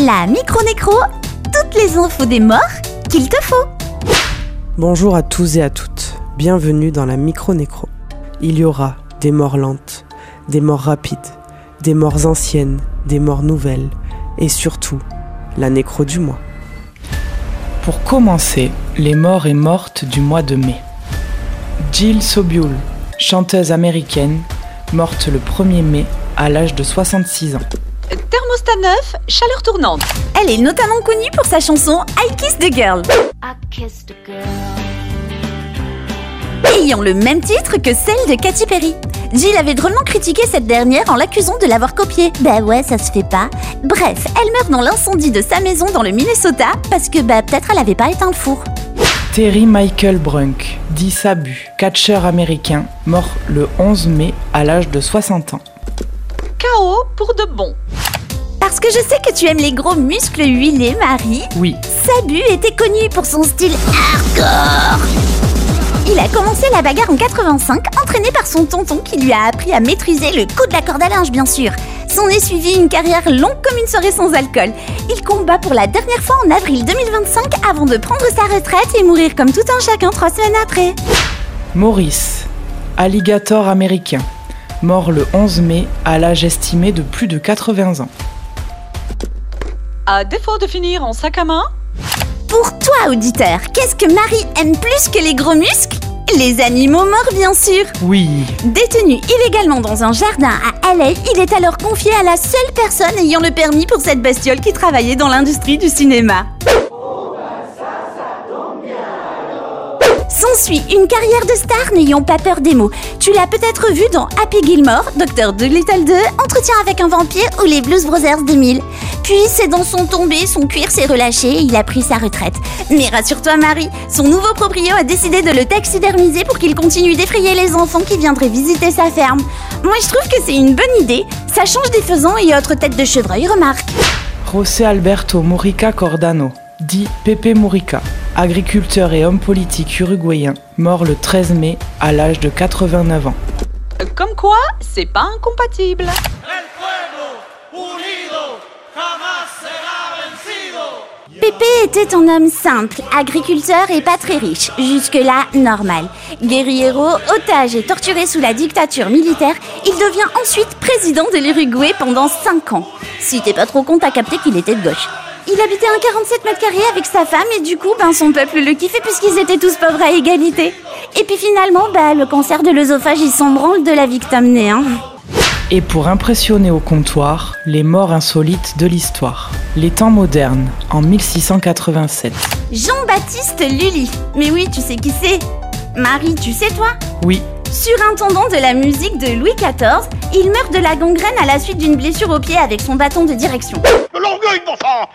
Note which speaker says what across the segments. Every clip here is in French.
Speaker 1: La micro-nécro, toutes les infos des morts qu'il te faut.
Speaker 2: Bonjour à tous et à toutes, bienvenue dans la micro-nécro. Il y aura des morts lentes, des morts rapides, des morts anciennes, des morts nouvelles et surtout, la nécro du mois.
Speaker 3: Pour commencer, les morts et mortes du mois de mai. Jill Sobule, chanteuse américaine, morte le 1er mai à l'âge de 66 ans.
Speaker 4: Thermostat neuf, chaleur tournante.
Speaker 1: Elle est notamment connue pour sa chanson I Kissed a Girl, ayant le même titre que celle de Katy Perry. Jill avait drôlement critiqué cette dernière en l'accusant de l'avoir copiée. Bah ouais, ça se fait pas. Bref, elle meurt dans l'incendie de sa maison dans le Minnesota parce que peut-être elle avait pas éteint le four.
Speaker 3: Terry Michael Brunk, dit Sabu, catcheur américain, mort le 11 mai à l'âge de 60 ans.
Speaker 4: KO pour de bon.
Speaker 1: Parce que je sais que tu aimes les gros muscles huilés, Marie.
Speaker 3: Oui,
Speaker 1: Sabu était connu pour son style hardcore. Il a commencé la bagarre en 85, entraîné par son tonton qui lui a appris à maîtriser le coup de la corde à linge, bien sûr. S'en est suivi une carrière longue comme une soirée sans alcool. Il combat pour la dernière fois en avril 2025 avant de prendre sa retraite et mourir comme tout un chacun 3 semaines après.
Speaker 3: Maurice, alligator américain, mort le 11 mai à l'âge estimé de plus de 80 ans.
Speaker 4: À défaut de finir en sac à main,
Speaker 1: Pour toi, auditeur, qu'est-ce que Marie aime plus que les gros muscles ? Les animaux morts, bien sûr.
Speaker 3: Oui,
Speaker 1: Détenu illégalement dans un jardin à LA, il est alors confié à la seule personne ayant le permis pour cette bestiole qui travaillait dans l'industrie du cinéma. S'ensuit une carrière de star n'ayant pas peur des mots. Tu l'as peut-être vu dans Happy Gilmore, Dr. Dolittle 2, Entretien avec un vampire ou les Blues Brothers 2000. Puis c'est dans son tombé, son cuir s'est relâché et il a pris sa retraite. Mais rassure-toi Marie, son nouveau proprio a décidé de le taxidermiser pour qu'il continue d'effrayer les enfants qui viendraient visiter sa ferme. Moi je trouve que c'est une bonne idée, ça change des faisans et autres têtes de chevreuil, remarque.
Speaker 3: José Alberto Mujica Cordano, dit Pepe Mujica, agriculteur et homme politique uruguayen, mort le 13 mai à l'âge de 89 ans.
Speaker 4: comme quoi, c'est pas incompatible.
Speaker 1: Pépé était un homme simple, agriculteur et pas très riche, jusque-là normal. Guerriero, otage et torturé sous la dictature militaire, il devient ensuite président de l'Uruguay pendant 5 ans. Si t'es pas trop con, t'as capté qu'il était de gauche. Il habitait un 47 mètres carrés avec sa femme et du coup, son peuple le kiffait puisqu'ils étaient tous pauvres à égalité. Et puis finalement, le cancer de l'œsophage, il s'en branle de la vie que t'as menée, hein.
Speaker 3: Et pour impressionner au comptoir, les morts insolites de l'histoire. Les temps modernes, en 1687.
Speaker 1: Jean-Baptiste Lully. Mais oui, tu sais qui c'est. Marie, tu sais toi ?
Speaker 3: Oui,
Speaker 1: Surintendant de la musique de Louis XIV, il meurt de la gangrène à la suite d'une blessure au pied avec son bâton de direction.
Speaker 5: De l'orgueil, bon sang!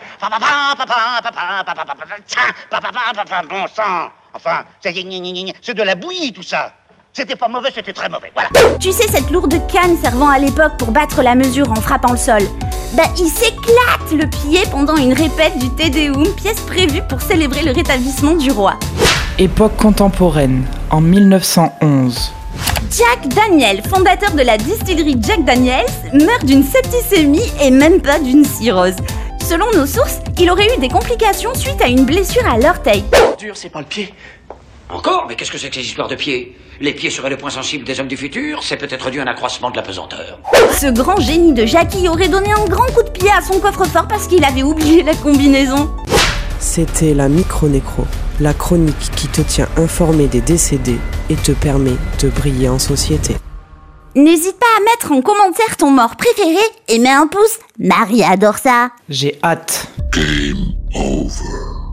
Speaker 5: Bon sang! Enfin, c'est de la bouillie, tout ça. C'était pas mauvais, c'était très mauvais, voilà.
Speaker 1: Tu sais, cette lourde canne servant à l'époque pour battre la mesure en frappant le sol. Il s'éclate le pied pendant une répète du Te Deum, pièce prévue pour célébrer le rétablissement du roi.
Speaker 3: époque contemporaine, en 1911.
Speaker 1: Jack Daniel, fondateur de la distillerie Jack Daniels, meurt d'une septicémie et même pas d'une cirrhose. Selon nos sources, il aurait eu des complications suite à une blessure à l'orteil.
Speaker 6: Dur, c'est pas le pied. Encore? Mais qu'est-ce que c'est que ces histoires de pieds? Les pieds seraient le point sensible des hommes du futur? C'est peut-être dû à un accroissement de la pesanteur.
Speaker 1: Ce grand génie de Jackie aurait donné un grand coup de pied à son coffre-fort parce qu'il avait oublié la combinaison.
Speaker 2: C'était la micro-nécro, la chronique qui te tient informé des décédés et te permet de briller en société.
Speaker 1: N'hésite pas à mettre en commentaire ton mort préféré et mets un pouce, Marie adore ça.
Speaker 3: J'ai hâte.
Speaker 7: Game over.